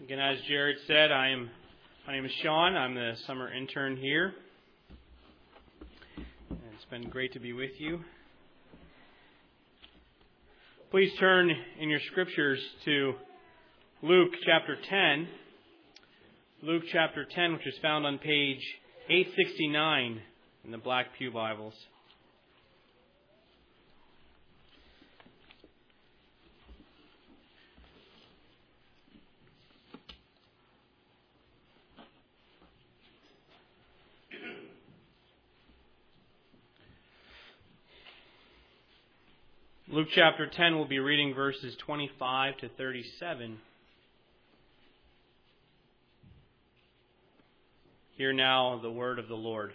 Again, as Jared said, my name is Sean. I'm the summer intern here. And it's been great to be with you. Please turn in your scriptures to Luke chapter 10. Luke chapter 10, which is found on page 869 in the Black Pew Bibles. Luke chapter 10, we'll be reading verses 25 to 37. Hear now the word of the Lord.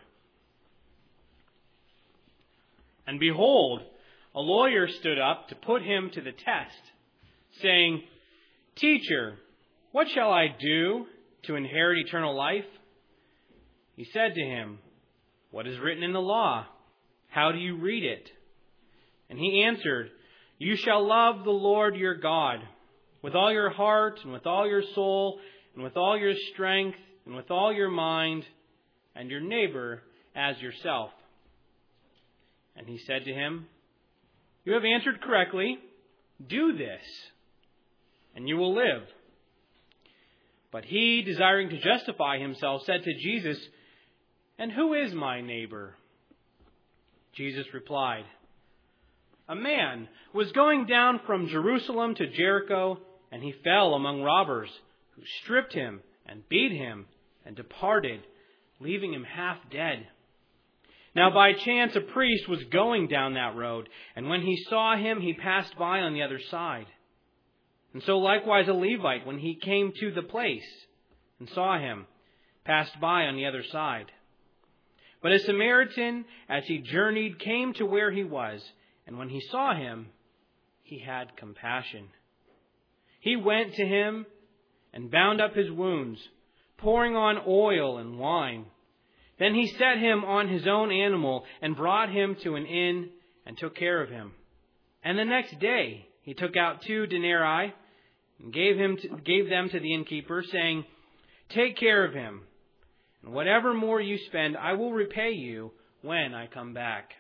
And behold, a lawyer stood up to put him to the test, saying, "Teacher, what shall I do to inherit eternal life?" He said to him, "What is written in the law? How do you read it?" And he answered, "You shall love the Lord your God with all your heart and with all your soul and with all your strength and with all your mind, and your neighbor as yourself." And he said to him, "You have answered correctly. Do this, and you will live." But he, desiring to justify himself, said to Jesus, "And who is my neighbor?" Jesus replied, "A man was going down from Jerusalem to Jericho, and he fell among robbers, who stripped him and beat him and departed, leaving him half dead. Now by chance a priest was going down that road, and when he saw him, he passed by on the other side. And so likewise a Levite, when he came to the place and saw him, passed by on the other side. But a Samaritan, as he journeyed, came to where he was, and when he saw him, he had compassion. He went to him and bound up his wounds, pouring on oil and wine. Then he set him on his own animal and brought him to an inn and took care of him. And the next day he took out 2 denarii and gave them to the innkeeper, saying, "Take care of him, and whatever more you spend, I will repay you when I come back."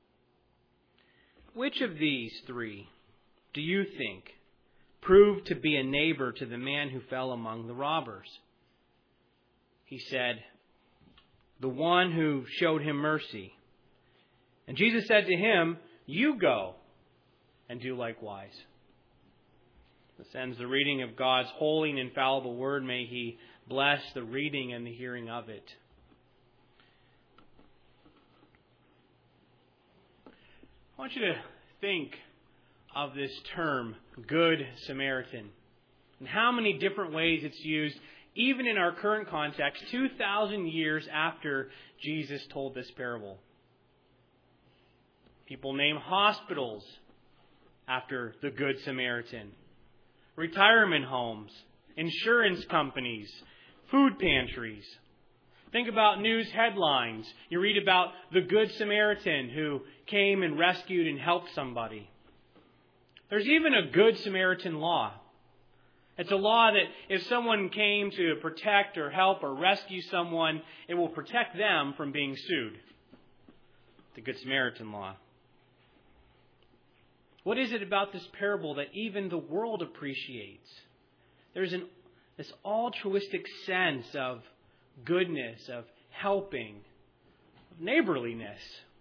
Which of these 3 do you think proved to be a neighbor to the man who fell among the robbers? He said, "The one who showed him mercy." And Jesus said to him, "You go and do likewise." This ends the reading of God's holy and infallible word. May He bless the reading and the hearing of it. I want you to think of this term, Good Samaritan, and how many different ways it's used, even in our current context, 2,000 years after Jesus told this parable. People name hospitals after the Good Samaritan, retirement homes, insurance companies, food pantries. Think about news headlines. You read about the Good Samaritan who came and rescued and helped somebody. There's even a Good Samaritan law. It's a law that if someone came to protect or help or rescue someone, it will protect them from being sued. The Good Samaritan law. What is it about this parable that even the world appreciates? There's this altruistic sense of goodness, of helping, of neighborliness.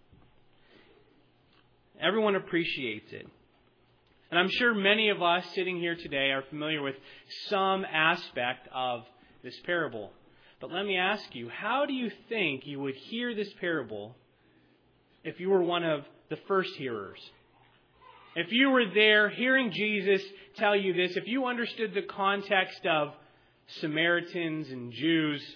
Everyone appreciates it. And I'm sure many of us sitting here today are familiar with some aspect of this parable. But let me ask you, how do you think you would hear this parable if you were one of the first hearers? If you were there hearing Jesus tell you this, if you understood the context of Samaritans and Jews,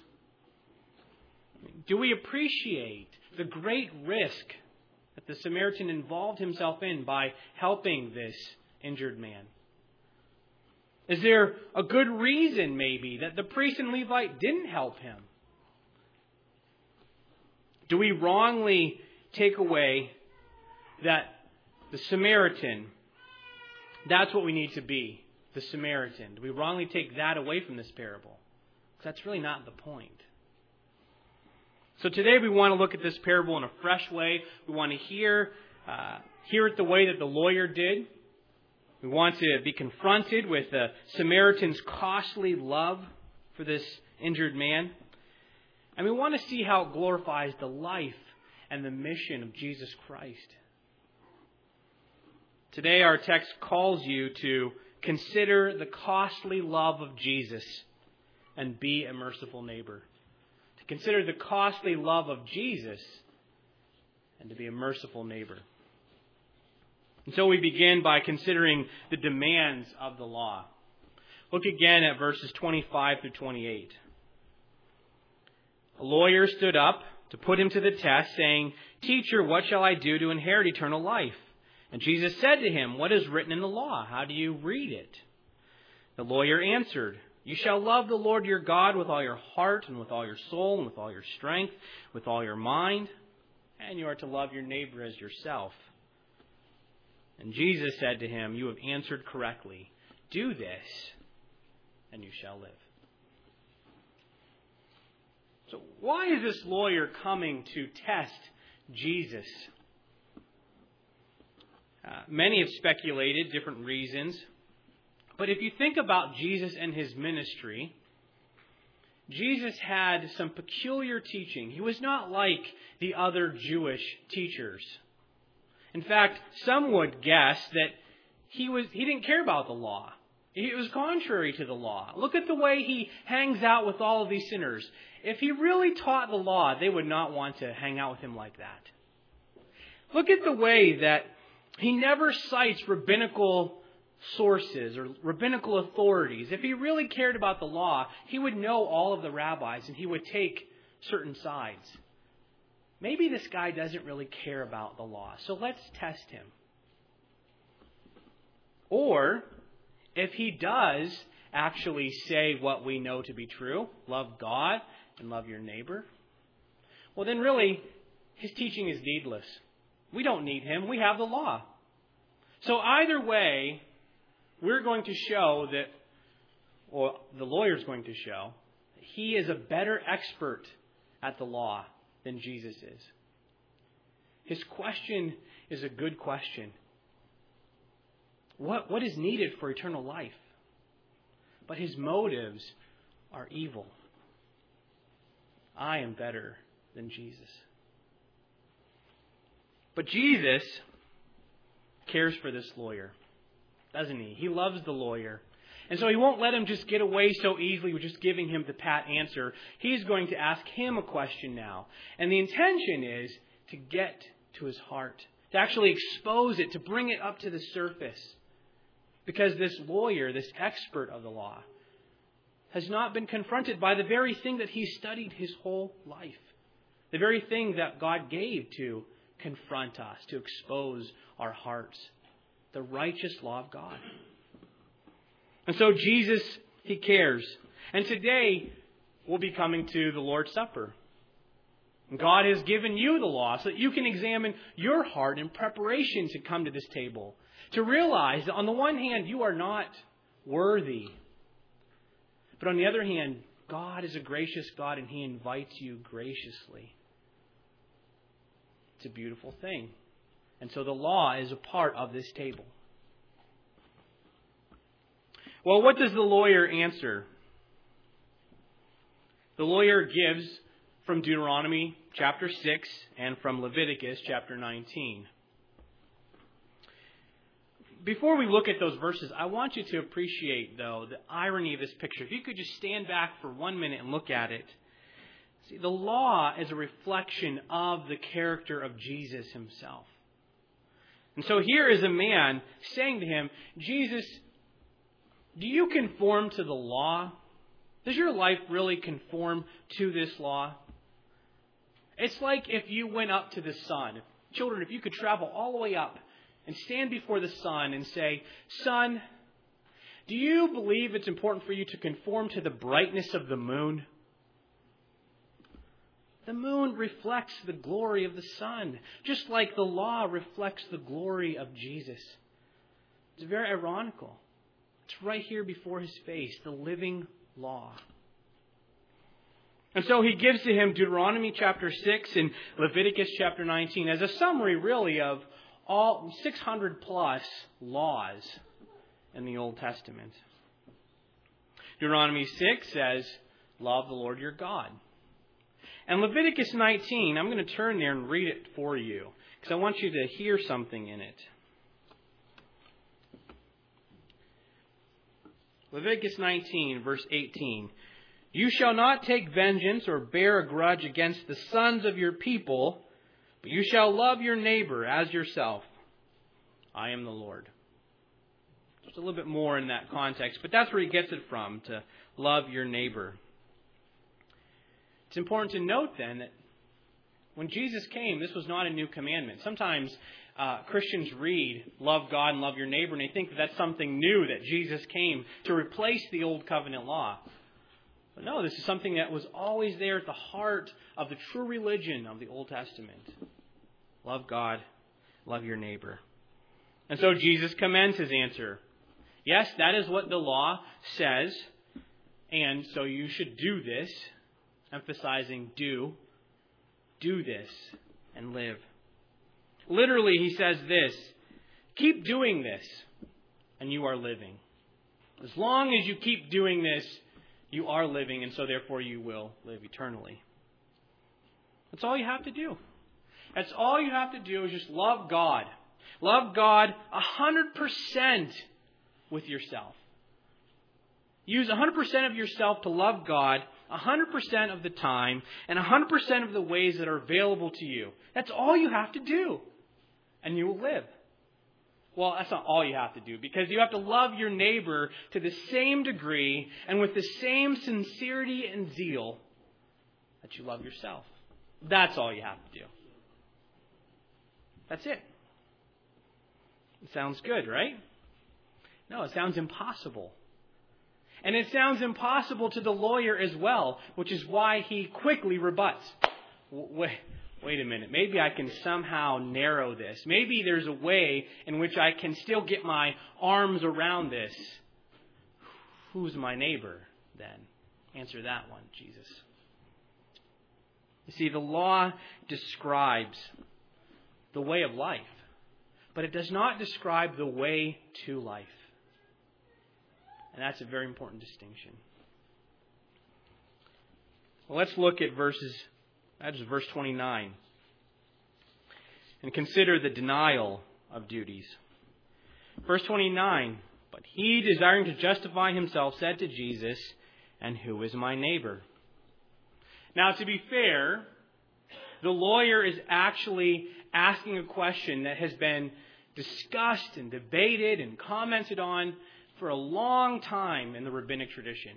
do we appreciate the great risk that the Samaritan involved himself in by helping this injured man? Is there a good reason, maybe, that the priest and Levite didn't help him? Do we wrongly take away that the Samaritan, that's what we need to be? the Samaritan? Do we wrongly take that away from this parable? Because that's really not the point. So today we want to look at this parable in a fresh way. We want to hear it the way that the lawyer did. We want to be confronted with the Samaritan's costly love for this injured man. And we want to see how it glorifies the life and the mission of Jesus Christ. Today our text calls you to consider the costly love of Jesus and be a merciful neighbor. To consider the costly love of Jesus and to be a merciful neighbor. And so we begin by considering the demands of the law. Look again at verses 25 through 28. A lawyer stood up to put him to the test, saying, "Teacher, what shall I do to inherit eternal life?" And Jesus said to him, "What is written in the law? How do you read it?" The lawyer answered, "You shall love the Lord your God with all your heart and with all your soul and with all your strength, with all your mind, and you are to love your neighbor as yourself." And Jesus said to him, "You have answered correctly. Do this, and you shall live." So why is this lawyer coming to test Jesus? Many have speculated different reasons. But if you think about Jesus and his ministry, Jesus had some peculiar teaching. He was not like the other Jewish teachers. In fact, some would guess that he didn't care about the law. It was contrary to the law. Look at the way he hangs out with all of these sinners. If he really taught the law, they would not want to hang out with him like that. Look at the way that he never cites rabbinical sources or rabbinical authorities. If he really cared about the law, he would know all of the rabbis and he would take certain sides. Maybe this guy doesn't really care about the law, so let's test him. Or, if he does actually say what we know to be true, love God and love your neighbor, well then really, his teaching is needless. We don't need him. We have the law. So either way, we're going to show that, or the lawyer's going to show, that he is a better expert at the law than Jesus is. His question is a good question. What is needed for eternal life? But his motives are evil. I am better than Jesus. But Jesus cares for this lawyer, doesn't he? He loves the lawyer. And so he won't let him just get away so easily with just giving him the pat answer. He's going to ask him a question now. And the intention is to get to his heart, to actually expose it, to bring it up to the surface. Because this lawyer, this expert of the law, has not been confronted by the very thing that he studied his whole life. The very thing that God gave to confront us, to expose our hearts. The righteous law of God. And so Jesus, he cares. And today, we'll be coming to the Lord's Supper. And God has given you the law so that you can examine your heart in preparation to come to this table. To realize that on the one hand, you are not worthy. But on the other hand, God is a gracious God and he invites you graciously. It's a beautiful thing. And so the law is a part of this table. Well, what does the lawyer answer? The lawyer gives from Deuteronomy chapter 6 and from Leviticus chapter 19. Before we look at those verses, I want you to appreciate, though, the irony of this picture. If you could just stand back for 1 minute and look at it. See, the law is a reflection of the character of Jesus himself. And so here is a man saying to him, Jesus, do you conform to the law? Does your life really conform to this law? It's like if you went up to the sun. Children, if you could travel all the way up and stand before the sun and say, Sun, do you believe it's important for you to conform to the brightness of the moon? The moon reflects the glory of the sun, just like the law reflects the glory of Jesus. It's very ironical. It's right here before his face, the living law. And so he gives to him Deuteronomy chapter 6 and Leviticus chapter 19 as a summary, really, of all 600 plus laws in the Old Testament. Deuteronomy 6 says, love the Lord your God. And Leviticus 19, I'm going to turn there and read it for you, because I want you to hear something in it. Leviticus 19, verse 18. You shall not take vengeance or bear a grudge against the sons of your people, but you shall love your neighbor as yourself. I am the Lord. Just a little bit more in that context, but that's where he gets it from, to love your neighbor. It's important to note then that when Jesus came, this was not a new commandment. Sometimes Christians read, love God and love your neighbor, and they think that that's something new, that Jesus came to replace the old covenant law. But no, this is something that was always there at the heart of the true religion of the Old Testament. Love God, love your neighbor. And so Jesus commends his answer. Yes, that is what the law says, and so you should do this, emphasizing do this, and live. Literally, he says this, keep doing this, and you are living. As long as you keep doing this, you are living, and so therefore you will live eternally. That's all you have to do. That's all you have to do is just love God. Love God 100% with yourself. Use 100% of yourself to love God 100% of the time and 100% of the ways that are available to you. That's all you have to do. And you will live. Well, that's not all you have to do, because you have to love your neighbor to the same degree and with the same sincerity and zeal that you love yourself. That's all you have to do. That's it. It sounds good, right? No, it sounds impossible. And it sounds impossible to the lawyer as well, which is why he quickly rebuts. Wait a minute, maybe I can somehow narrow this. Maybe there's a way in which I can still get my arms around this. Who's my neighbor then? Answer that one, Jesus. You see, the law describes the way of life, but it does not describe the way to life. And that's a very important distinction. Well, let's look at verse 29. And consider the denial of duties. Verse 29. But he, desiring to justify himself, said to Jesus, and who is my neighbor? Now, to be fair, the lawyer is actually asking a question that has been discussed and debated and commented on for a long time in the rabbinic tradition.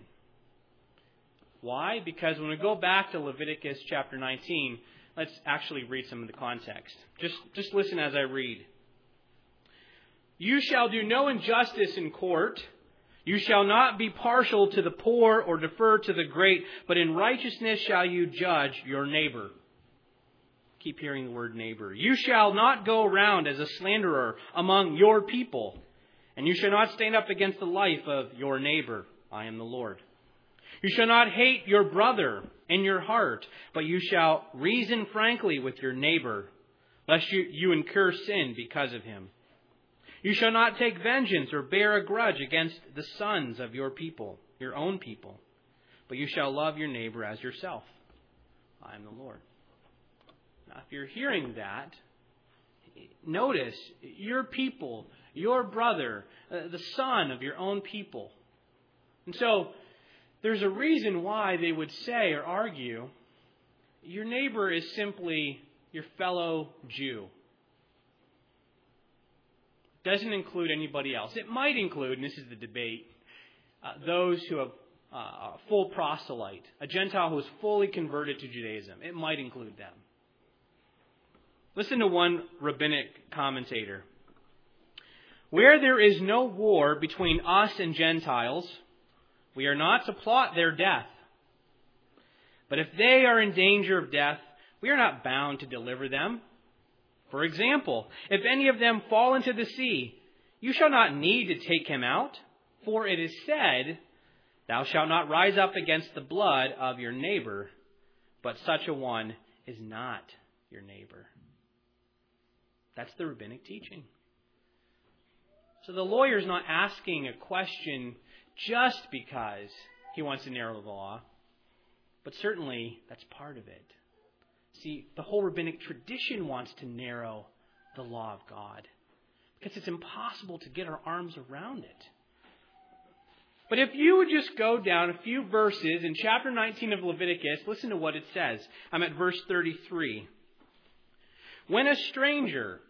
Why? Because when we go back to Leviticus chapter 19, let's actually read some of the context. Just listen as I read. You shall do no injustice in court. You shall not be partial to the poor or defer to the great, but in righteousness shall you judge your neighbor. Keep hearing the word neighbor. You shall not go around as a slanderer among your people, and you shall not stand up against the life of your neighbor. I am the Lord. You shall not hate your brother in your heart, but you shall reason frankly with your neighbor, lest you incur sin because of him. You shall not take vengeance or bear a grudge against the sons of your people, your own people, but you shall love your neighbor as yourself. I am the Lord. Now, if you're hearing that, notice your people, your brother, the son of your own people. And so, there's a reason why they would say or argue, your neighbor is simply your fellow Jew. Doesn't include anybody else. It might include, and this is the debate, those who have a full proselyte, a Gentile who is fully converted to Judaism. It might include them. Listen to one rabbinic commentator. Where there is no war between us and Gentiles, we are not to plot their death. But if they are in danger of death, we are not bound to deliver them. For example, if any of them fall into the sea, you shall not need to take him out. For it is said, thou shalt not rise up against the blood of your neighbor, but such a one is not your neighbor. That's the rabbinic teaching. So the lawyer is not asking a question just because he wants to narrow the law, but certainly that's part of it. See, the whole rabbinic tradition wants to narrow the law of God because it's impossible to get our arms around it. But if you would just go down a few verses in chapter 19 of Leviticus, listen to what it says. I'm at verse 33. When a stranger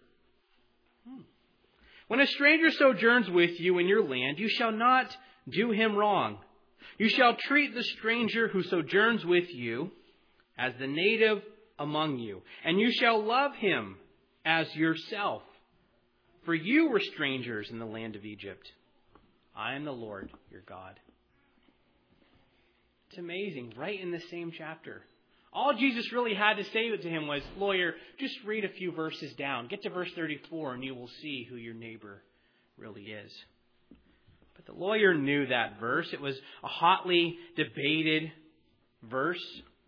sojourns with you in your land, you shall not do him wrong. You shall treat the stranger who sojourns with you as the native among you, and you shall love him as yourself. For you were strangers in the land of Egypt. I am the Lord your God. It's amazing, right in the same chapter. All Jesus really had to say to him was, lawyer, just read a few verses down. Get to verse 34 and you will see who your neighbor really is. But the lawyer knew that verse. It was a hotly debated verse.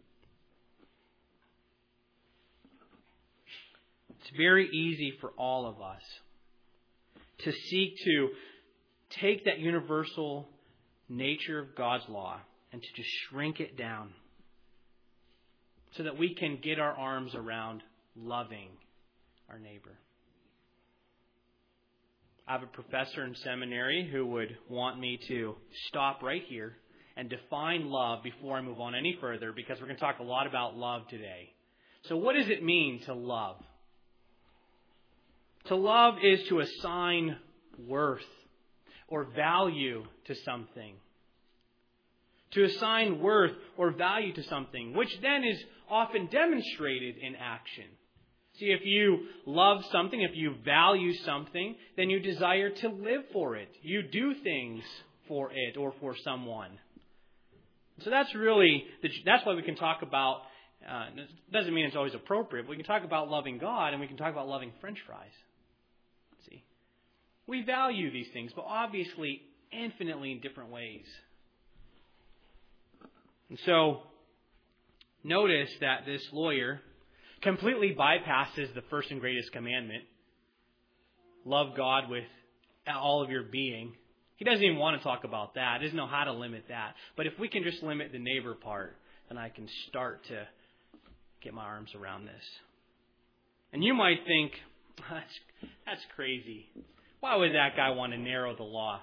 It's very easy for all of us to seek to take that universal nature of God's law and to just shrink it down so that we can get our arms around loving our neighbor. I have a professor in seminary who would want me to stop right here and define love before I move on any further, because we're going to talk a lot about love today. So what does it mean to love? To love is to assign worth or value to something. To assign worth or value to something, which then is often demonstrated in action. See, if you love something, if you value something, then you desire to live for it. You do things for it or for someone. So that's why we can talk about, it doesn't mean it's always appropriate, but we can talk about loving God and we can talk about loving French fries. See, we value these things, but obviously infinitely in different ways. And so, notice that this lawyer completely bypasses the first and greatest commandment. Love God with all of your being. He doesn't even want to talk about that. He doesn't know how to limit that. But if we can just limit the neighbor part, then I can start to get my arms around this. And you might think, that's crazy. Why would that guy want to narrow the law?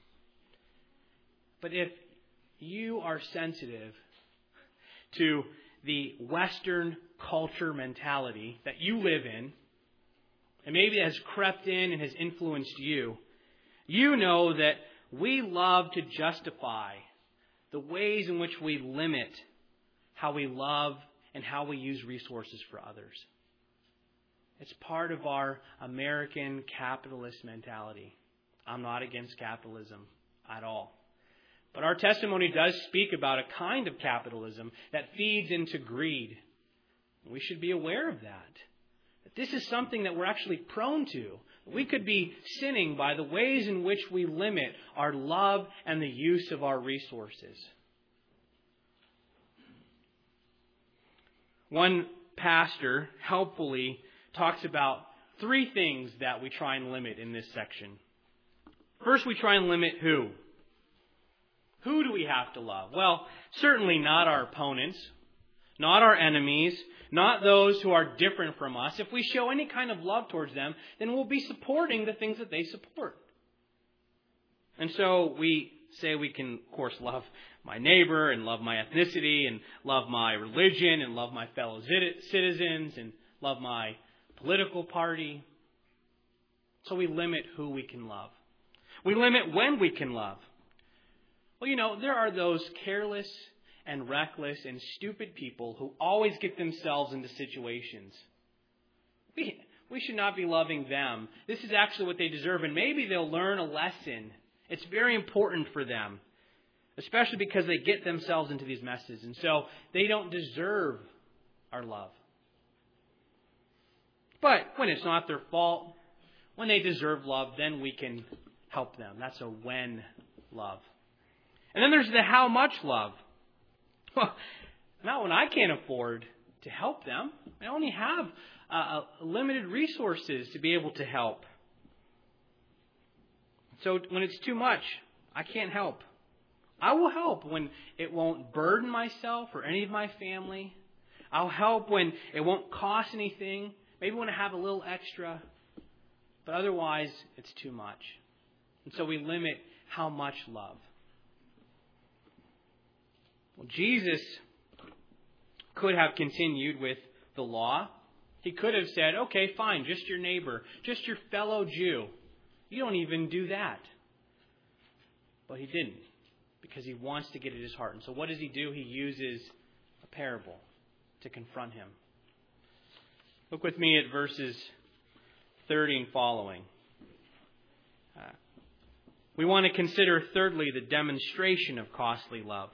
But if you are sensitive to the Western culture mentality that you live in, and maybe it has crept in and has influenced you, you know that we love to justify the ways in which we limit how we love and how we use resources for others. It's part of our American capitalist mentality. I'm not against capitalism at all. But our testimony does speak about a kind of capitalism that feeds into greed. We should be aware of that. That this is something that we're actually prone to. We could be sinning by the ways in which we limit our love and the use of our resources. One pastor helpfully talks about 3 things that we try and limit in this section. First, we try and limit who? Who do we have to love? Well, certainly not our opponents, not our enemies, not those who are different from us. If we show any kind of love towards them, then we'll be supporting the things that they support. And so we say we can, of course, love my neighbor and love my ethnicity and love my religion and love my fellow citizens and love my political party. So we limit who we can love. We limit when we can love. Well, there are those careless and reckless and stupid people who always get themselves into situations. We should not be loving them. This is actually what they deserve, and maybe they'll learn a lesson. It's very important for them, especially because they get themselves into these messes, and so they don't deserve our love. But when it's not their fault, when they deserve love, then we can help them. That's a when love. And then there's the how much love. Well, not when I can't afford to help them. I only have limited resources to be able to help. So when it's too much, I can't help. I will help when it won't burden myself or any of my family. I'll help when it won't cost anything. Maybe when I have a little extra. But otherwise, it's too much. And so we limit how much love. Well, Jesus could have continued with the law. He could have said, okay, fine, just your neighbor, just your fellow Jew. You don't even do that. But he didn't, because he wants to get at his heart. And so what does he do? He uses a parable to confront him. Look with me at verses 30 and following. We want to consider, thirdly, the demonstration of costly love.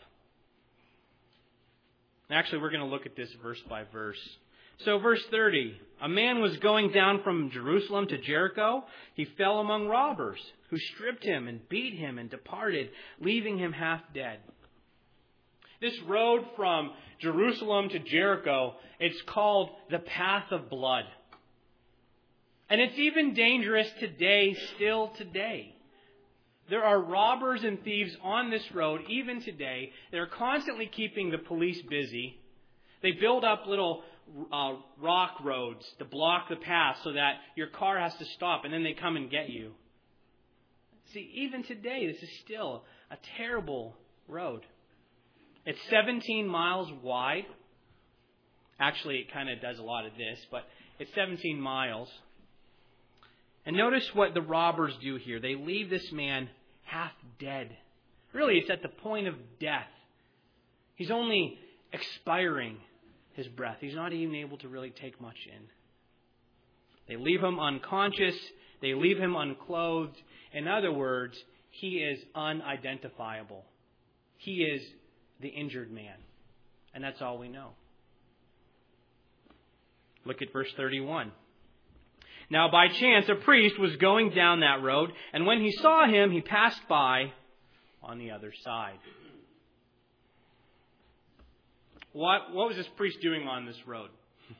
Actually, we're going to look at this verse by verse. So verse 30, a man was going down from Jerusalem to Jericho. He fell among robbers, who stripped him and beat him and departed, leaving him half dead. This road from Jerusalem to Jericho, it's called the Path of Blood. And it's even dangerous today, still today. There are robbers and thieves on this road, even today. They're constantly keeping the police busy. They build up little rock roads to block the path so that your car has to stop, and then they come and get you. See, even today, this is still a terrible road. It's 17 miles wide. Actually, it kind of does a lot of this, but it's 17 miles. And notice what the robbers do here. They leave this man half dead. Really, it's at the point of death. He's only expiring his breath. He's not even able to really take much in. They leave him unconscious. They leave him unclothed. In other words, he is unidentifiable. He is the injured man. And that's all we know. Look at verse 31. Now, by chance, a priest was going down that road, and when he saw him, he passed by on the other side. What was this priest doing on this road?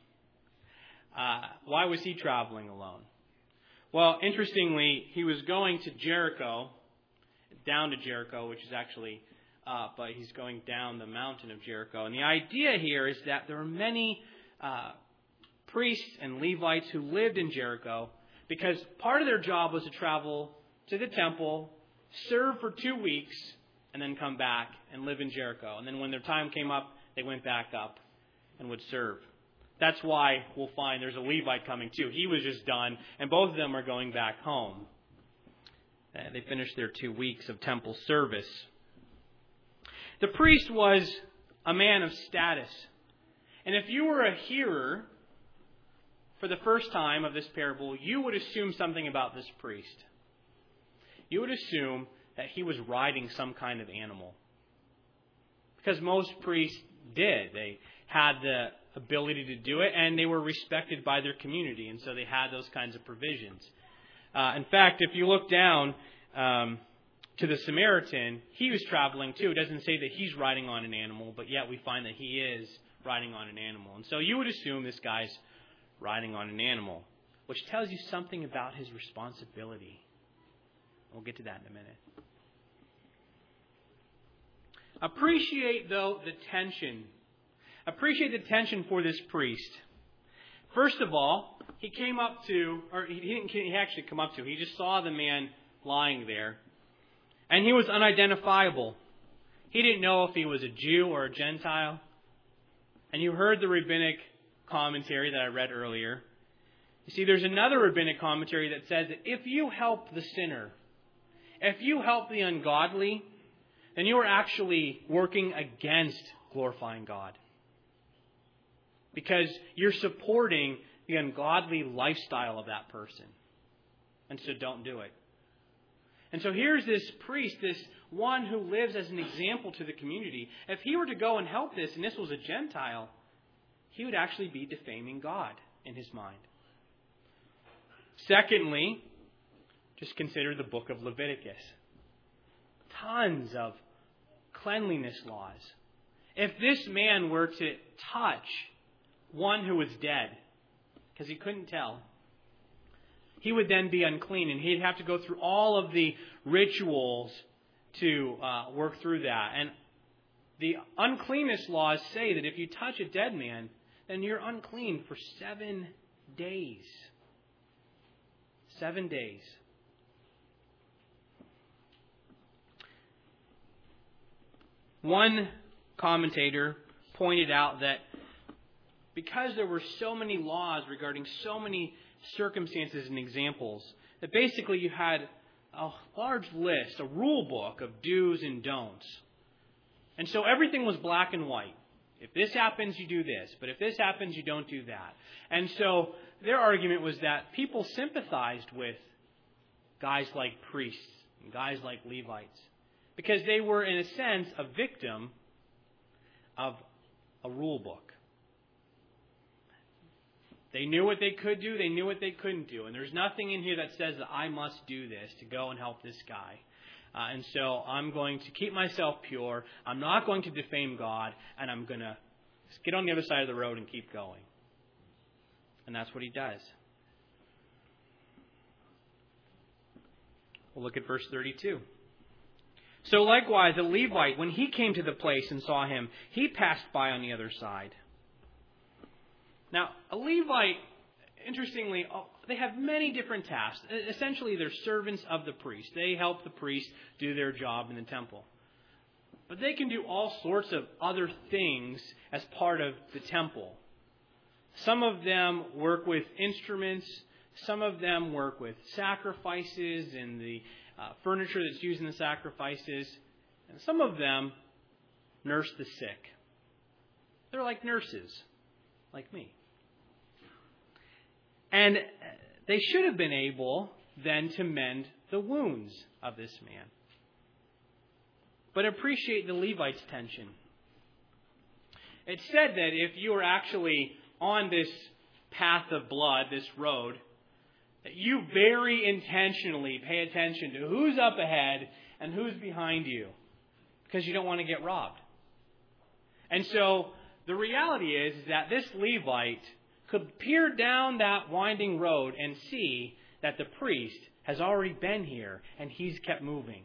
Why was he traveling alone? Well, interestingly, he was going to Jericho, down to Jericho, which is actually, but he's going down the mountain of Jericho. And the idea here is that there are many priests and Levites who lived in Jericho because part of their job was to travel to the temple, serve for 2 weeks, and then come back and live in Jericho. And then when their time came up, they went back up and would serve. That's why we'll find there's a Levite coming too. He was just done, and both of them are going back home. They finished their 2 weeks of temple service. The priest was a man of status. And if you were a hearer for the first time of this parable, you would assume something about this priest. You would assume that he was riding some kind of animal. Because most priests did. They had the ability to do it, and they were respected by their community, and so they had those kinds of provisions. In fact, if you look down to the Samaritan, he was traveling too. It doesn't say that he's riding on an animal, but yet we find that he is riding on an animal. And so you would assume this guy's riding on an animal, which tells you something about his responsibility. We'll get to that in a minute. Appreciate, though, the tension. Appreciate the tension for this priest. First of all, he came up to, or he didn't actually come up to, he just saw the man lying there. And he was unidentifiable. He didn't know if he was a Jew or a Gentile. And you heard the rabbinic commentary that I read earlier. You see, there's another rabbinic commentary that says that if you help the sinner, if you help the ungodly, then you are actually working against glorifying God. Because you're supporting the ungodly lifestyle of that person. And so don't do it. And so here's this priest, this one who lives as an example to the community. If he were to go and help this, and this was a Gentile, he would actually be defaming God in his mind. Secondly, just consider the book of Leviticus. tons of cleanliness laws. If this man were to touch one who was dead, because he couldn't tell, he would then be unclean, and he'd have to go through all of the rituals to work through that. And the uncleanness laws say that if you touch a dead man, then you're unclean for 7 days. 7 days. One commentator pointed out that because there were so many laws regarding so many circumstances and examples, that basically you had a large list, a rule book of do's and don'ts. And so everything was black and white. If this happens, you do this. But if this happens, you don't do that. And so their argument was that people sympathized with guys like priests and guys like Levites, because they were, in a sense, a victim of a rule book. They knew what they could do. They knew what they couldn't do. And there's nothing in here that says that I must do this to go and help this guy. And so I'm going to keep myself pure. I'm not going to defame God. And I'm going to get on the other side of the road and keep going. And that's what he does. We'll look at verse 32. So likewise, a Levite, when he came to the place and saw him, he passed by on the other side. Now, a Levite, interestingly, they have many different tasks. Essentially, they're servants of the priest. They help the priest do their job in the temple. But they can do all sorts of other things as part of the temple. Some of them work with instruments. Some of them work with sacrifices and the furniture that's used in the sacrifices. And some of them nurse the sick. They're like nurses, like me. And they should have been able then to mend the wounds of this man. But appreciate the Levite's tension. It's said that if you are actually on this path of blood, this road, that you very intentionally pay attention to who's up ahead and who's behind you, because you don't want to get robbed. And so the reality is that this Levite could peer down that winding road and see that the priest has already been here and he's kept moving.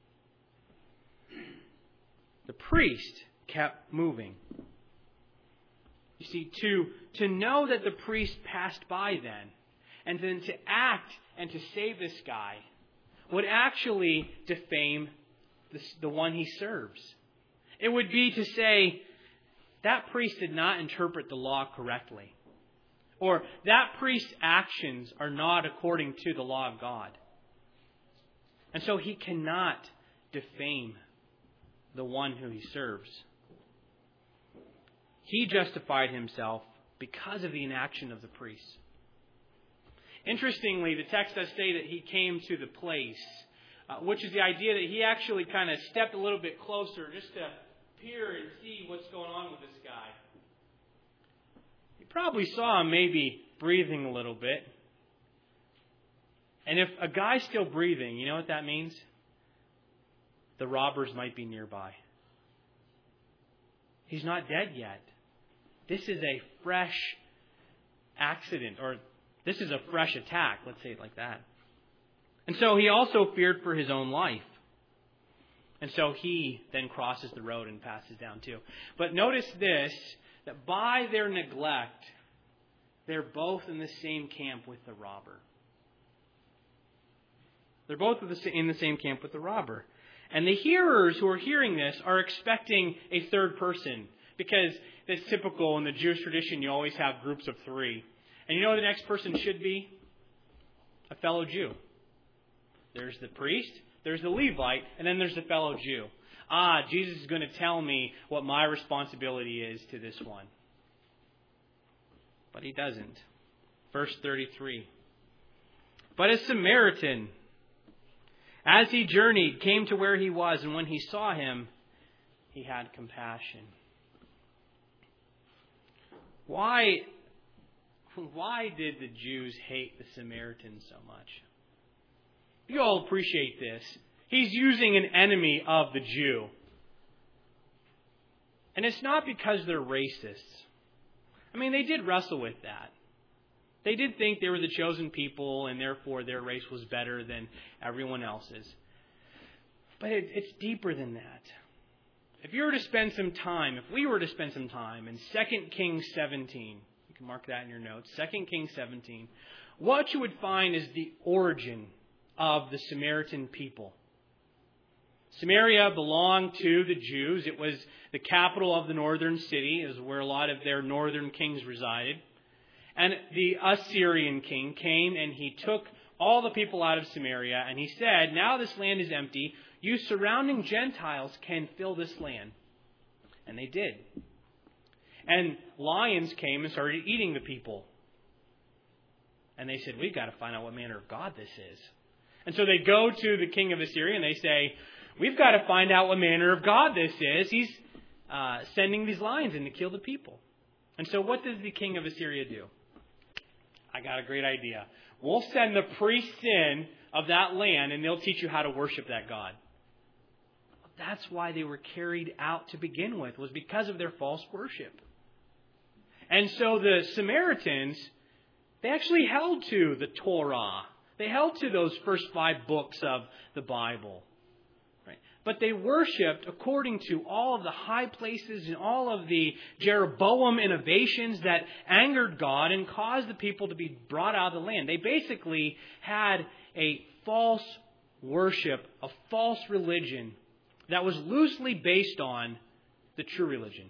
The priest kept moving. You see, to know that the priest passed by then, and then to act and to save this guy, would actually defame the one he serves. It would be to say, that priest did not interpret the law correctly. Or that priest's actions are not according to the law of God. And so he cannot defame the one who he serves. He justified himself because of the inaction of the priest. Interestingly, the text does say that he came to the place, which is the idea that he actually kind of stepped a little bit closer just to peer and see what's going on with this guy. You probably saw him maybe breathing a little bit. And if a guy's still breathing, you know what that means? The robbers might be nearby. He's not dead yet. This is a fresh accident, or this is a fresh attack, let's say it like that. And so he also feared for his own life. And so he then crosses the road and passes down too. But notice this, that by their neglect, they're both in the same camp with the robber. They're both in the same camp with the robber. And the hearers who are hearing this are expecting a third person, because it's typical in the Jewish tradition, you always have groups of three. And you know who the next person should be? A fellow Jew. There's the priest, there's the Levite, and then there's the fellow Jew. Jesus is going to tell me what my responsibility is to this one. But he doesn't. Verse 33. But a Samaritan, as he journeyed, came to where he was, and when he saw him, he had compassion. Why did the Jews hate the Samaritans so much? You all appreciate this. He's using an enemy of the Jew. And it's not because they're racists. I mean, they did wrestle with that. They did think they were the chosen people and therefore their race was better than everyone else's. But it's deeper than that. If we were to spend some time in 2 Kings 17, you can mark that in your notes, 2 Kings 17, what you would find is the origin of the Samaritan people. Samaria belonged to the Jews. It was the capital of the northern city. It was where a lot of their northern kings resided. And the Assyrian king came and he took all the people out of Samaria and he said, now this land is empty. You surrounding Gentiles can fill this land. And they did. And lions came and started eating the people. And they said, we've got to find out what manner of God this is. And so they go to the king of Assyria and they say, we've got to find out what manner of God this is. He's sending these lions in to kill the people. And so what does the king of Assyria do? I got a great idea. We'll send the priests in of that land and they'll teach you how to worship that God. That's why they were carried out to begin with, was because of their false worship. And so the Samaritans, they actually held to the Torah. They held to those first 5 books of the Bible. Right? But they worshipped according to all of the high places and all of the Jeroboam innovations that angered God and caused the people to be brought out of the land. They basically had a false worship, a false religion that was loosely based on the true religion.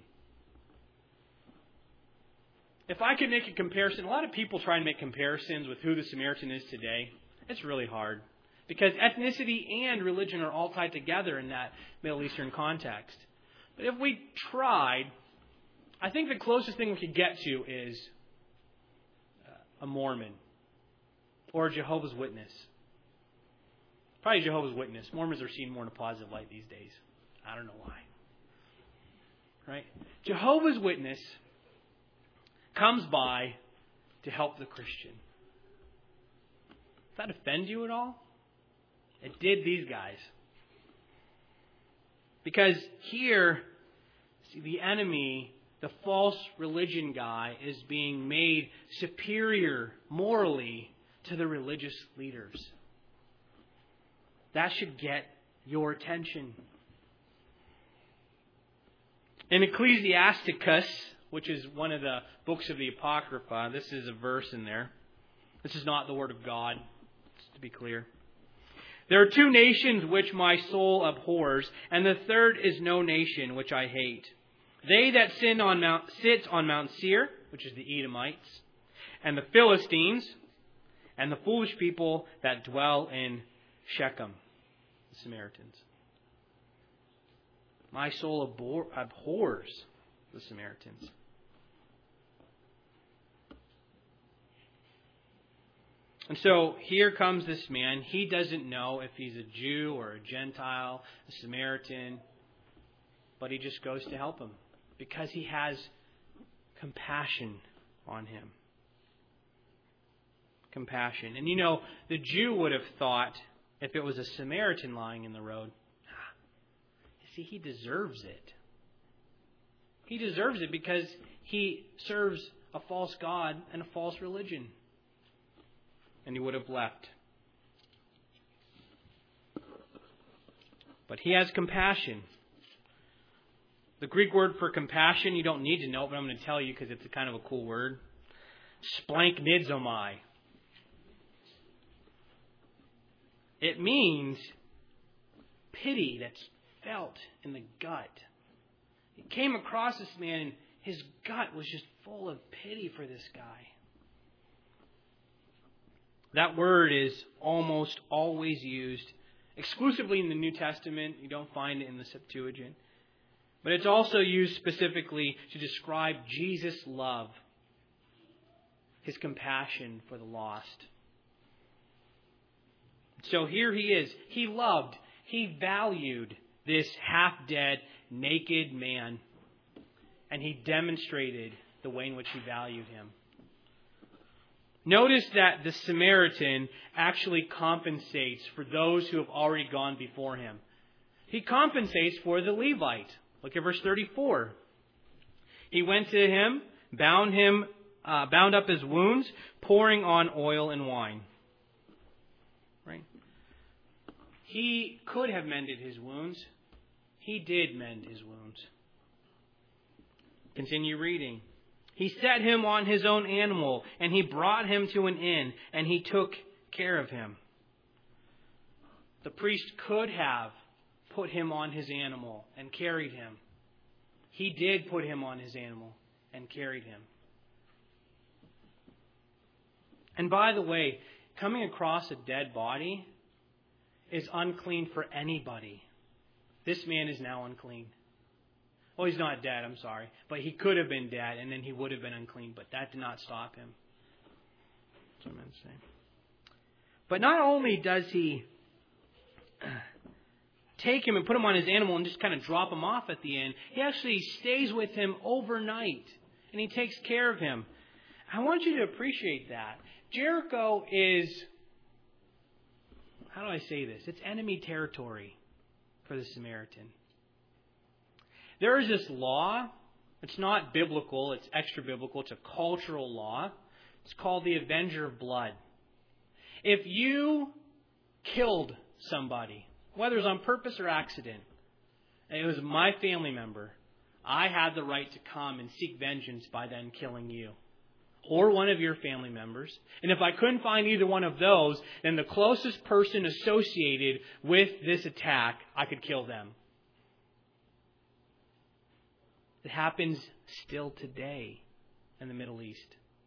If I could make a comparison, a lot of people try and make comparisons with who the Samaritan is today. It's really hard. Because ethnicity and religion are all tied together in that Middle Eastern context. But if we tried, I think the closest thing we could get to is a Mormon or a Jehovah's Witness. Probably Jehovah's Witness. Mormons are seen more in a positive light these days. I don't know why. Right? Jehovah's Witness comes by to help the Christian. Does that offend you at all? It did these guys. Because here, see, the enemy, the false religion guy, is being made superior morally to the religious leaders. That should get your attention. In Ecclesiasticus, which is one of the books of the Apocrypha, this is a verse in there. This is not the Word of God, just to be clear. There are 2 nations which my soul abhors, and the third is no nation which I hate. They that sit on Mount Seir, which is the Edomites, and the Philistines, and the foolish people that dwell in Shechem, the Samaritans. My soul abhors the Samaritans. And so here comes this man. He doesn't know if he's a Jew or a Gentile, a Samaritan, but he just goes to help him because he has compassion on him. Compassion. And you know, the Jew would have thought, if it was a Samaritan lying in the road, you see, he deserves it. He deserves it because he serves a false god and a false religion. And he would have left. But he has compassion. The Greek word for compassion, you don't need to know, but I'm going to tell you because it's a kind of a cool word. Splanknidzomai. It means pity that's felt in the gut. He came across this man and his gut was just full of pity for this guy. That word is almost always used exclusively in the New Testament. You don't find it in the Septuagint. But it's also used specifically to describe Jesus' love, his compassion for the lost. So here he is. He loved, he valued this half-dead, naked man. And he demonstrated the way in which he valued him. Notice that the Samaritan actually compensates for those who have already gone before him. He compensates for the Levite. Look at verse 34. He went to him, bound up his wounds, pouring on oil and wine. Right? He could have mended his wounds. He did mend his wounds. Continue reading. He set him on his own animal, and he brought him to an inn, and he took care of him. The priest could have put him on his animal and carried him. He did put him on his animal and carried him. And by the way, coming across a dead body is unclean for anybody. This man is now unclean. Well, he's not dead, I'm sorry. But he could have been dead, and then he would have been unclean. But that did not stop him. That's what I meant to say. But not only does he take him and put him on his animal and just kind of drop him off at the end, he actually stays with him overnight. And he takes care of him. I want you to appreciate that. Jericho is, how do I say this? It's enemy territory for the Samaritan. There is this law. It's not biblical. It's extra biblical. It's a cultural law. It's called the Avenger of Blood. If you killed somebody, whether it was on purpose or accident, and it was my family member, I had the right to come and seek vengeance by then killing you or one of your family members. And if I couldn't find either one of those, then the closest person associated with this attack, I could kill them. It happens still today in the Middle East.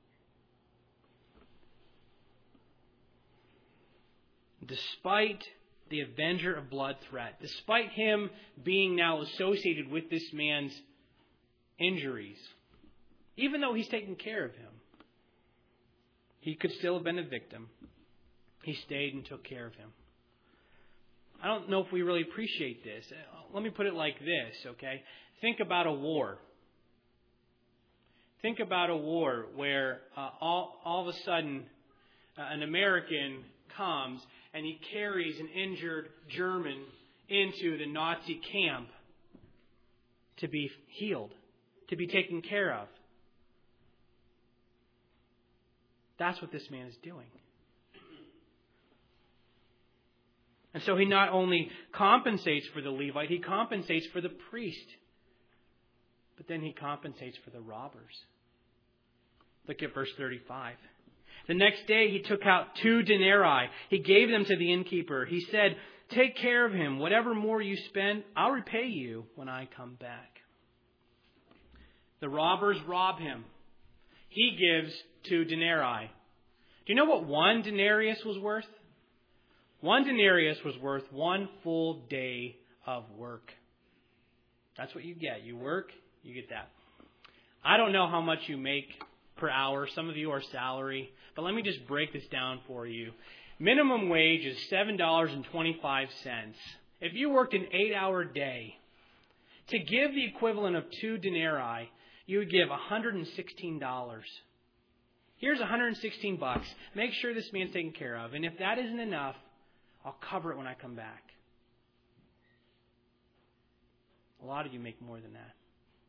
Despite the Avenger of Blood threat, despite him being now associated with this man's injuries, even though he's taken care of him, he could still have been a victim. He stayed and took care of him. I don't know if we really appreciate this. Let me put it like this, okay? Think about a war. Think about a war where all of a sudden an American comes and he carries an injured German into the Nazi camp to be healed, to be taken care of. That's what this man is doing. And so he not only compensates for the Levite, he compensates for the priest. But then he compensates for the robbers. Look at verse 35. The next day he took out 2 denarii. He gave them to the innkeeper. He said, "Take care of him. Whatever more you spend, I'll repay you when I come back." The robbers rob him. He gives 2 denarii. Do you know what 1 denarius was worth? 1 denarius was worth 1 full day of work. That's what you get. You work, you get that. I don't know how much you make per hour. Some of you are salary. But let me just break this down for you. Minimum wage is $7.25. If you worked an 8-hour day, to give the equivalent of 2 denarii, you would give $116. Here's $116. Make sure this man's taken care of. And if that isn't enough, I'll cover it when I come back. A lot of you make more than that.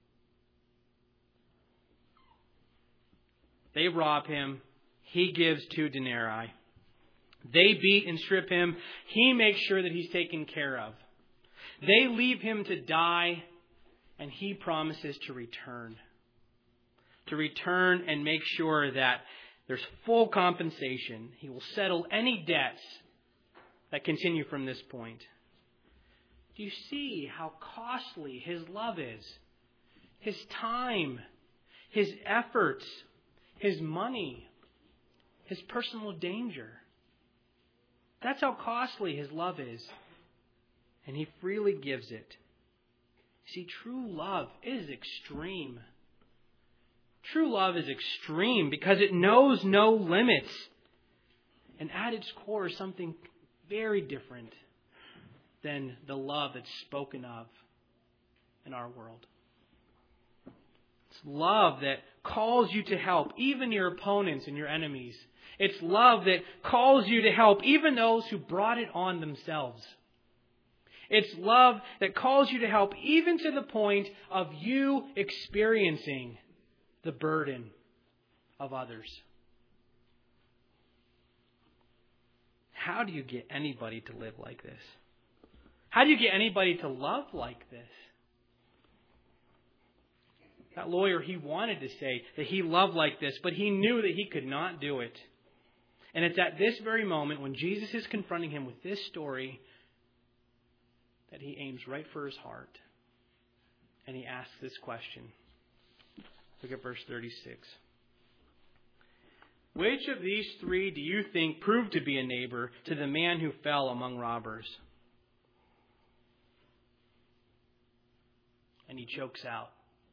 They rob him. He gives 2 denarii. They beat and strip him. He makes sure that he's taken care of. They leave him to die, and he promises to return. To return and make sure that there's full compensation. He will settle any debts that continue from this point. Do you see how costly his love is? His time, his efforts, his money, his personal danger. That's how costly his love is. And he freely gives it. See, true love is extreme. True love is extreme because it knows no limits. And at its core is something very different than the love that's spoken of in our world. It's love that calls you to help even your opponents and your enemies. It's love that calls you to help even those who brought it on themselves. It's love that calls you to help even to the point of you experiencing the burden of others. How do you get anybody to live like this? How do you get anybody to love like this? That lawyer, he wanted to say that he loved like this, but he knew that he could not do it. And it's at this very moment when Jesus is confronting him with this story that he aims right for his heart. And he asks this question. Look at verse 36. Which of these three do you think proved to be a neighbor to the man who fell among robbers? And he chokes out.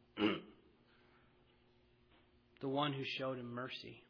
The one who showed him mercy.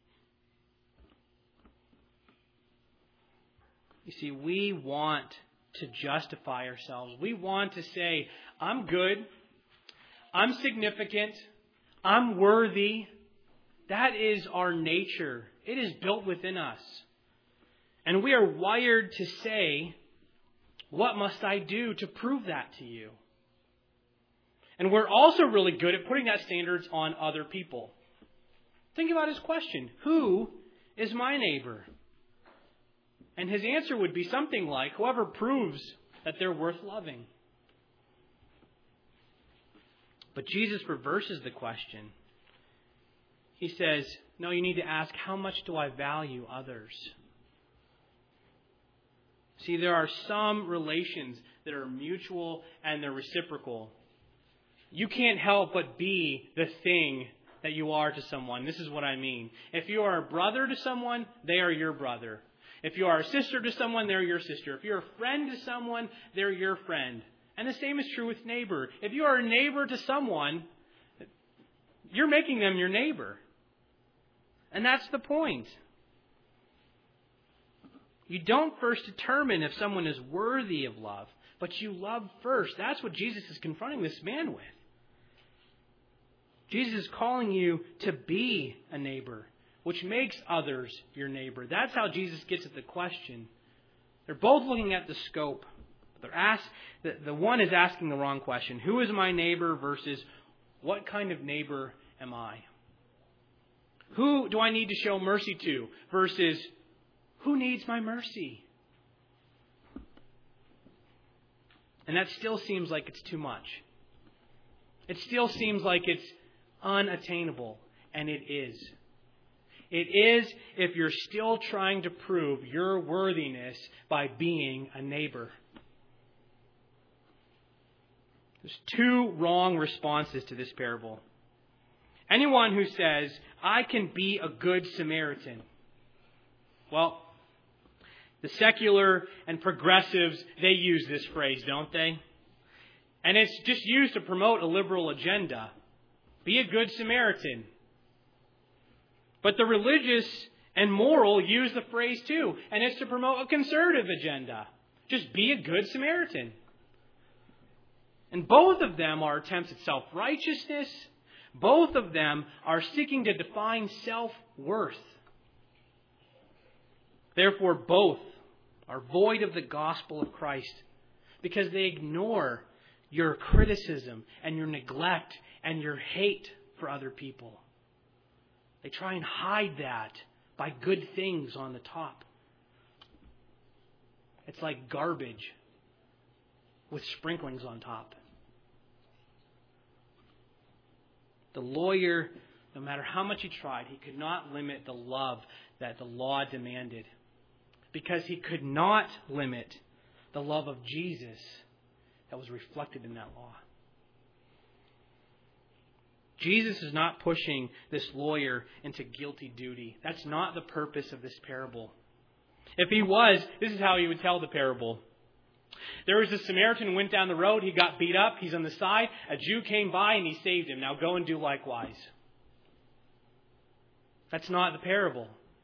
You see, we want to justify ourselves. We want to say, I'm good, I'm significant, I'm worthy. That is our nature. It is built within us. And we are wired to say, what must I do to prove that to you? And we're also really good at putting that standards on other people. Think about his question. Who is my neighbor? And his answer would be something like, whoever proves that they're worth loving. But Jesus reverses the question. He says, no, you need to ask, how much do I value others? See, there are some relations that are mutual and they're reciprocal. You can't help but be the thing that you are to someone. This is what I mean. If you are a brother to someone, they are your brother. If you are a sister to someone, they're your sister. If you're a friend to someone, they're your friend. And the same is true with neighbor. If you are a neighbor to someone, you're making them your neighbor. And that's the point. You don't first determine if someone is worthy of love, but you love first. That's what Jesus is confronting this man with. Jesus is calling you to be a neighbor, which makes others your neighbor. That's how Jesus gets at the question. They're both looking at the scope. The one is asking the wrong question. Who is my neighbor versus what kind of neighbor am I? Who do I need to show mercy to versus who needs my mercy? And that still seems like it's too much. It still seems like it's unattainable. And it is. It is if you're still trying to prove your worthiness by being a neighbor. There's two wrong responses to this parable. Anyone who says, I can be a good Samaritan. Well, the secular and progressives, they use this phrase, don't they? And it's just used to promote a liberal agenda. Be a good Samaritan. But the religious and moral use the phrase too. And it's to promote a conservative agenda. Just be a good Samaritan. And both of them are attempts at self-righteousness. Both of them are seeking to define self-worth. Therefore, both are void of the gospel of Christ because they ignore your criticism and your neglect and your hate for other people. They try and hide that by good things on the top. It's like garbage with sprinklings on top. The lawyer, no matter how much he tried, he could not limit the love that the law demanded. Because he could not limit the love of Jesus that was reflected in that law. Jesus is not pushing this lawyer into guilty duty. That's not the purpose of this parable. If he was, this is how he would tell the parable. There was a Samaritan who went down the road. He got beat up. He's on the side. A Jew came by and he saved him. Now go and do likewise. That's not the parable.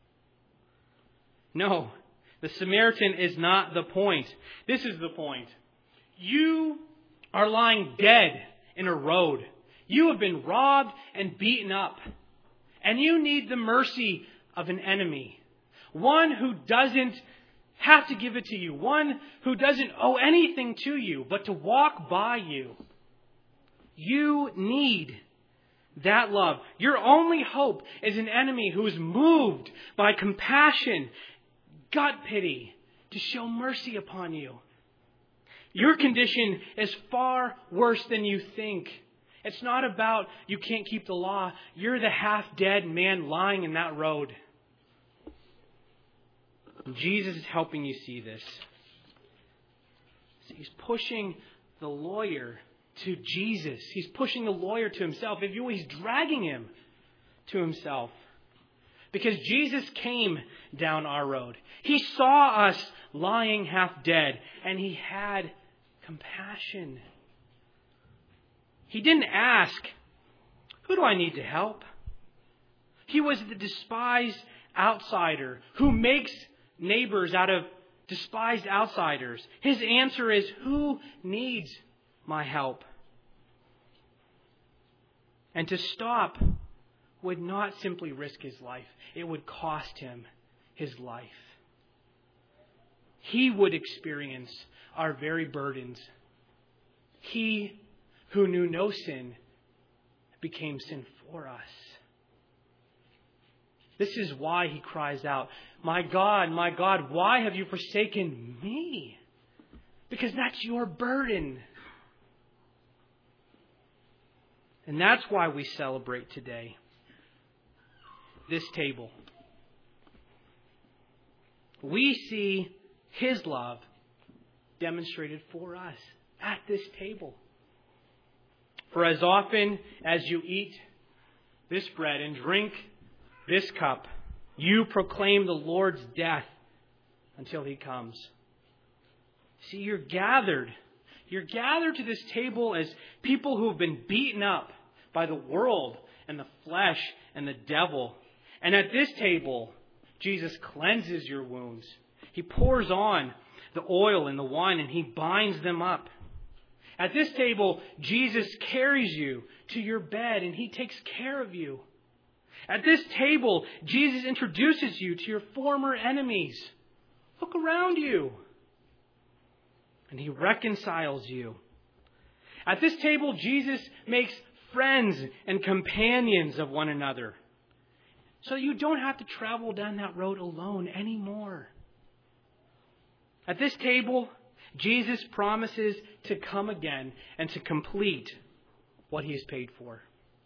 No, the Samaritan is not the point. This is the point. You are lying dead in a road. You have been robbed and beaten up. And you need the mercy of an enemy. One who doesn't have to give it to you. One who doesn't owe anything to you, but to walk by you. You need that love. Your only hope is an enemy who is moved by compassion, gut pity, to show mercy upon you. Your condition is far worse than you think. It's not about you can't keep the law. You're the half-dead man lying in that road. And Jesus is helping you see this. So he's pushing the lawyer to Jesus. He's pushing the lawyer to himself. If you will, he's dragging him to himself. Because Jesus came down our road. He saw us lying half dead, and he had compassion. He didn't ask, who do I need to help? He was the despised outsider who makes neighbors out of despised outsiders. His answer is, who needs my help? And to stop would not simply risk his life. It would cost him his life. He would experience our very burdens. He who knew no sin became sin for us. This is why he cries out, my God, why have you forsaken me? Because that's your burden. And that's why we celebrate today this table. We see his love demonstrated for us at this table. For as often as you eat this bread and drink this cup, you proclaim the Lord's death until he comes. See, you're gathered. You're gathered to this table as people who have been beaten up by the world and the flesh and the devil. And at this table, Jesus cleanses your wounds. He pours on the oil and the wine and he binds them up. At this table, Jesus carries you to your bed and he takes care of you. At this table, Jesus introduces you to your former enemies. Look around you. And he reconciles you. At this table, Jesus makes friends and companions of one another. So you don't have to travel down that road alone anymore. At this table, Jesus promises to come again and to complete what he has paid for.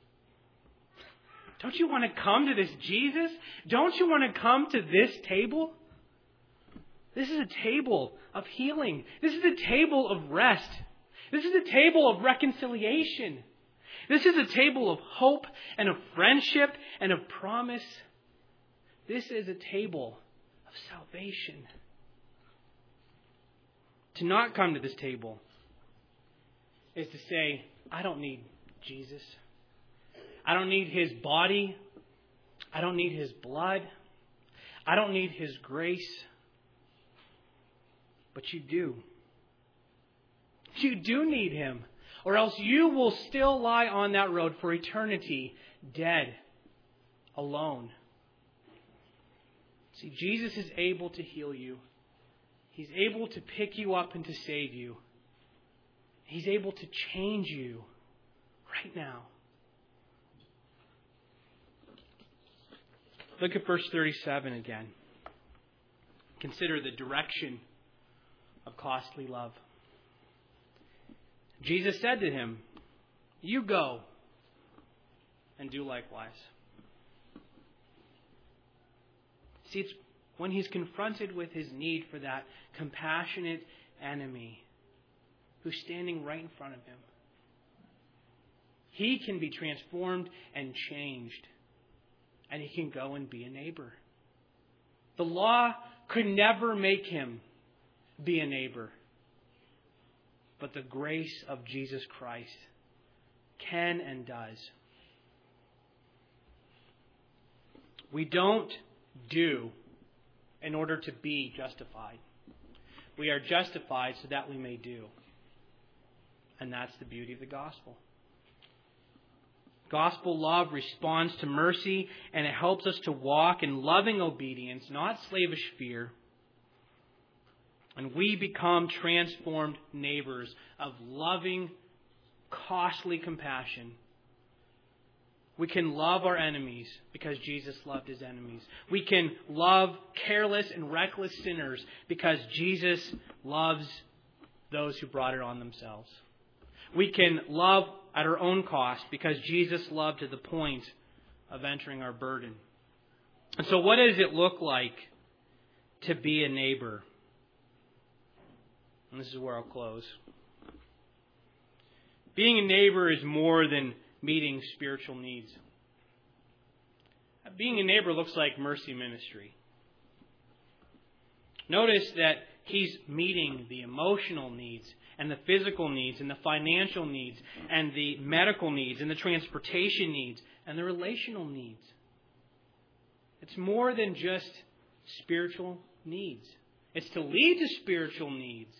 Don't you want to come to this Jesus? Don't you want to come to this table? This is a table of healing. This is a table of rest. This is a table of reconciliation. This is a table of hope and of friendship and of promise. This is a table of salvation. To not come to this table is to say, I don't need Jesus. I don't need his body. I don't need his blood. I don't need his grace. But you do. You do need him. Or else you will still lie on that road for eternity, dead, alone. See, Jesus is able to heal you. He's able to pick you up and to save you. He's able to change you right now. Look at verse 37 again. Consider the direction of costly love. Jesus said to him, you go and do likewise. See, it's when he's confronted with his need for that compassionate enemy who's standing right in front of him, he can be transformed and changed. And he can go and be a neighbor. The law could never make him be a neighbor. But the grace of Jesus Christ can and does. We don't do in order to be justified. We are justified so that we may do. And that's the beauty of the gospel. Gospel love responds to mercy, and it helps us to walk in loving obedience, not slavish fear. And we become transformed neighbors of loving, costly compassion. We can love our enemies because Jesus loved His enemies. We can love careless and reckless sinners because Jesus loves those who brought it on themselves. We can love at our own cost because Jesus loved to the point of entering our burden. And so what does it look like to be a neighbor? And this is where I'll close. Being a neighbor is more than meeting spiritual needs. Being a neighbor looks like mercy ministry. Notice that he's meeting the emotional needs and the physical needs and the financial needs and the medical needs and the transportation needs and the relational needs. It's more than just spiritual needs. It's to lead to spiritual needs.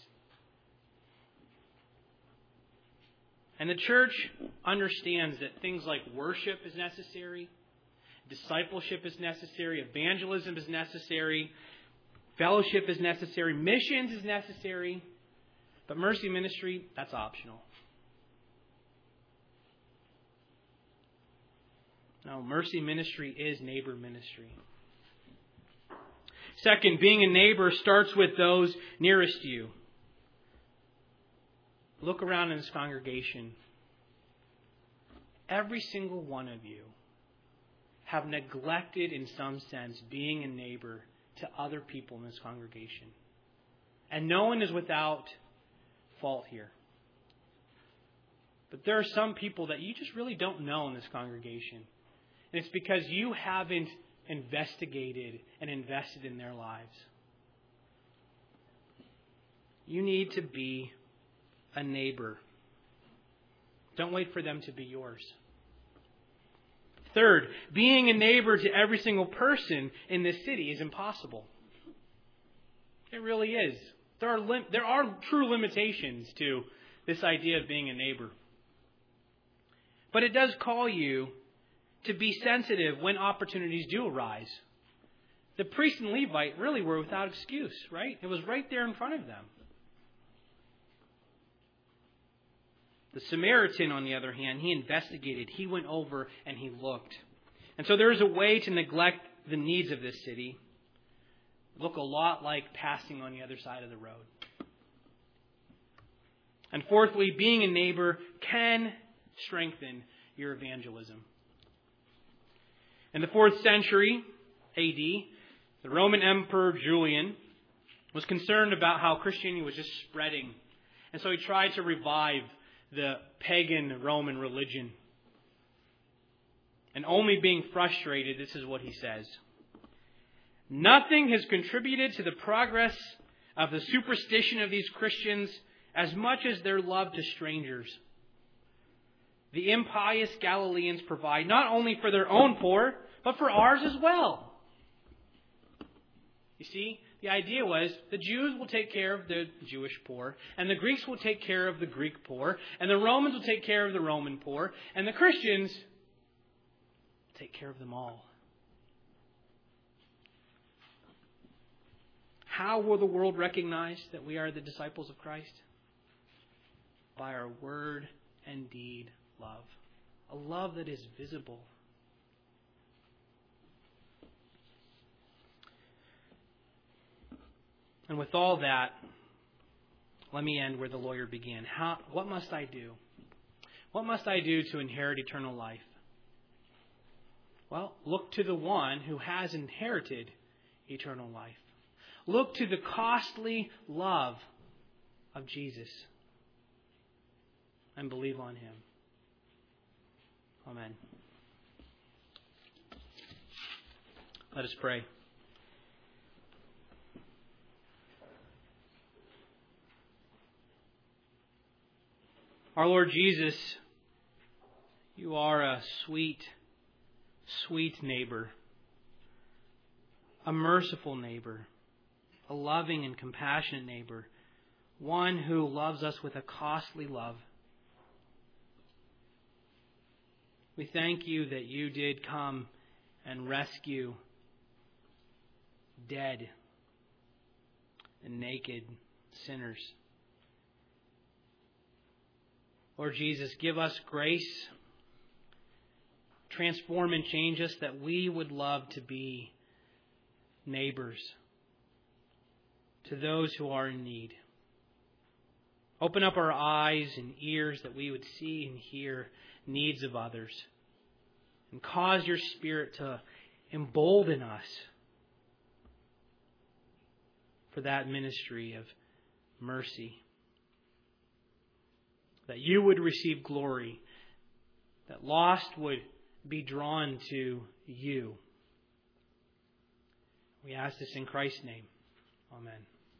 And the church understands that things like worship is necessary, discipleship is necessary, evangelism is necessary, fellowship is necessary, missions is necessary, but mercy ministry, that's optional. No, mercy ministry is neighbor ministry. Second, being a neighbor starts with those nearest to you. Look around in this congregation. Every single one of you have neglected, in some sense, being a neighbor to other people in this congregation. And no one is without fault here. But there are some people that you just really don't know in this congregation. And it's because you haven't investigated and invested in their lives. You need to be a neighbor. Don't wait for them to be yours. Third, being a neighbor to every single person in this city is impossible. It really is. There are true limitations to this idea of being a neighbor. But it does call you to be sensitive when opportunities do arise. The priest and Levite really were without excuse, right? It was right there in front of them. The Samaritan, on the other hand, he investigated. He went over and he looked. And so there is a way to neglect the needs of this city. Look a lot like passing on the other side of the road. And fourthly, being a neighbor can strengthen your evangelism. In the 4th century A.D., the Roman Emperor Julian was concerned about how Christianity was just spreading. And so he tried to revive the pagan Roman religion. And only being frustrated, this is what he says. Nothing has contributed to the progress of the superstition of these Christians as much as their love to strangers. The impious Galileans provide not only for their own poor, but for ours as well. You see, the idea was the Jews will take care of the Jewish poor, and the Greeks will take care of the Greek poor, and the Romans will take care of the Roman poor, and the Christians take care of them all. How will the world recognize that we are the disciples of Christ? By our word and deed love. A love that is visible. And with all that, let me end where the lawyer began. What must I do? What must I do to inherit eternal life? Well, look to the one who has inherited eternal life. Look to the costly love of Jesus and believe on Him. Amen. Let us pray. Our Lord Jesus, You are a sweet, sweet neighbor, a merciful neighbor, a loving and compassionate neighbor, one who loves us with a costly love. We thank you that you did come and rescue dead and naked sinners. Lord Jesus, give us grace. Transform and change us that we would love to be neighbors to those who are in need. Open up our eyes and ears that we would see and hear needs of others. And cause your Spirit to embolden us for that ministry of mercy. That you would receive glory. That lost would be drawn to you. We ask this in Christ's name. Amen.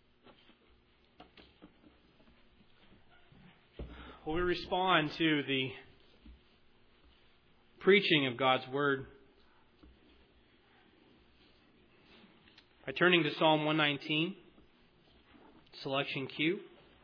Well, we respond to the preaching of God's Word by turning to Psalm 119, selection Q.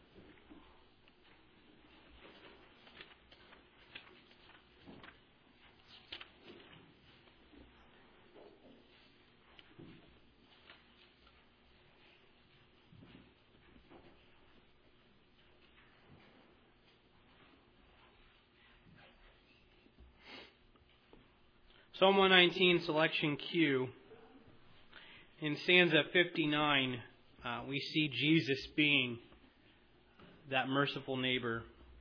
Psalm 119, selection Q. In stanza 59, we see Jesus being that merciful neighbor.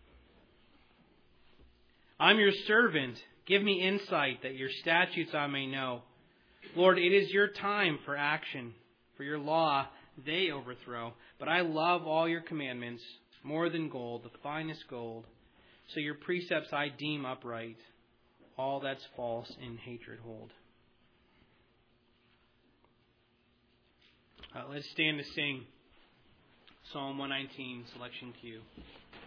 I'm your servant. Give me insight that your statutes I may know. Lord, it is your time for action. For your law they overthrow. But I love all your commandments more than gold, the finest gold. So your precepts I deem upright. All that's false in hatred hold. Let's stand to sing Psalm 119, selection Q.